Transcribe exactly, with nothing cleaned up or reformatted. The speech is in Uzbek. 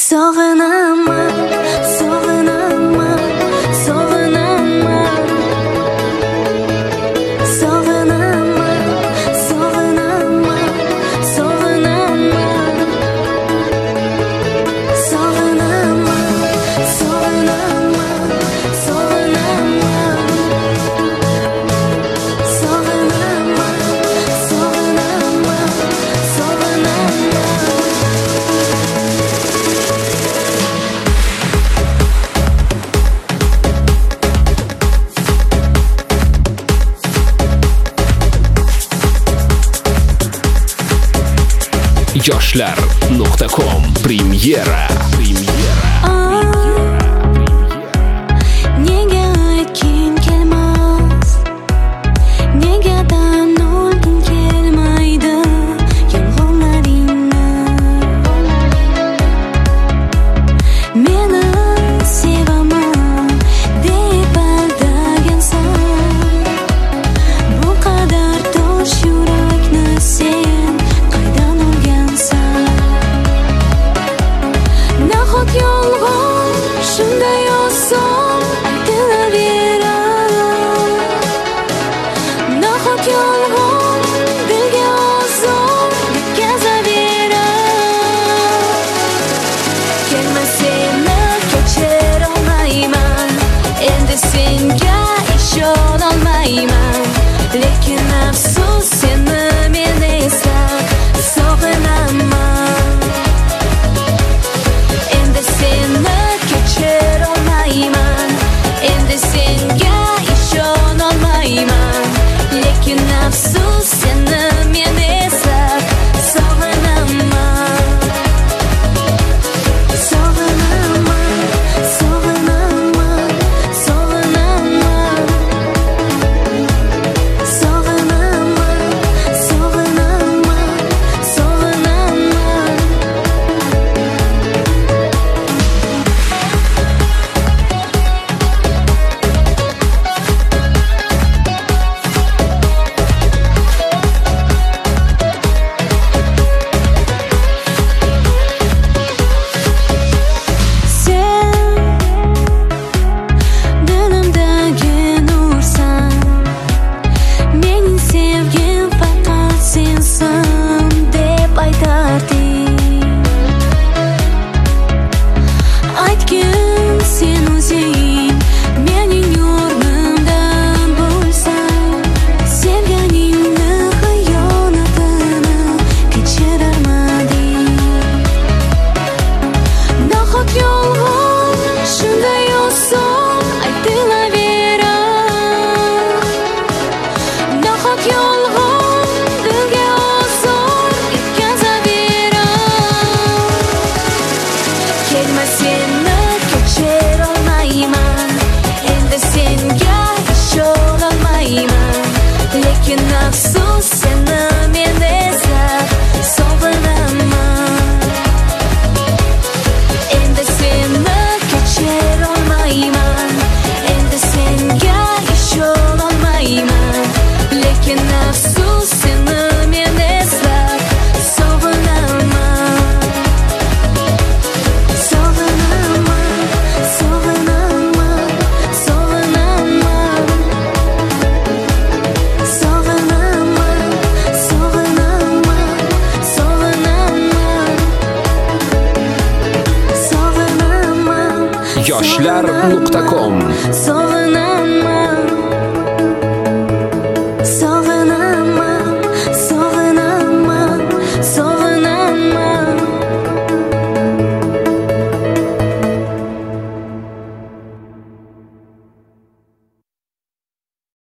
Sog'inaman, sog'inaman, sog'inaman, sog'inaman, sog'inaman, sog'inaman, sog'inaman, sog'inaman, sog'inaman, sog'inaman, sog'inaman, sog'inaman. yoshlar nuqta com Premyera. Nega aytging kelmas, negadan olging kelmaydi yolg'onlaringni. Meni sevaman deb aldagansan, bu qadar tosh yurakni sen qaydan olgansan? Nahot yolg'on shunday oson aytilaveradi? Nahot yolg'on dilga ozor yetkazaveradi? Kelma, seni kechirolmayman, endi senga ishonolmayman, lekin afsus seni men eslab sog'inaman. Endi seni kechirolmayman, endi senga ishonolmayman, lekin afsus seni men eslab sog'inaman. Sog'inaman, sog'inaman, sog'inaman, sog'inaman, sog'inaman, sog'inaman. Sen dilimdagi nursan, mening sevgim faqat sensan deb aytarding. Aytgin sen o'zing mening o'rnimdan bo'lsang, sevganingni xiyonatini kechirarmading. Nahot yolg'on shunday oson aytilaveradi? Nahot yolg'on dilga ozor yetkazaveradi? Kelma, seni kechirolmayman, endi senga ishonolmayman, lekin afsus seni men eslab sog'inaman. Endi seni kechirolmayman, endi senga ishonolmayman, lekin afsus seni men eslab sog'inaman. Sog'inaman, sog'inaman, sog'inaman, sog'inaman, sog'inaman, sog'inaman, sog'inaman, yoshlar nuqta com sog'inaman.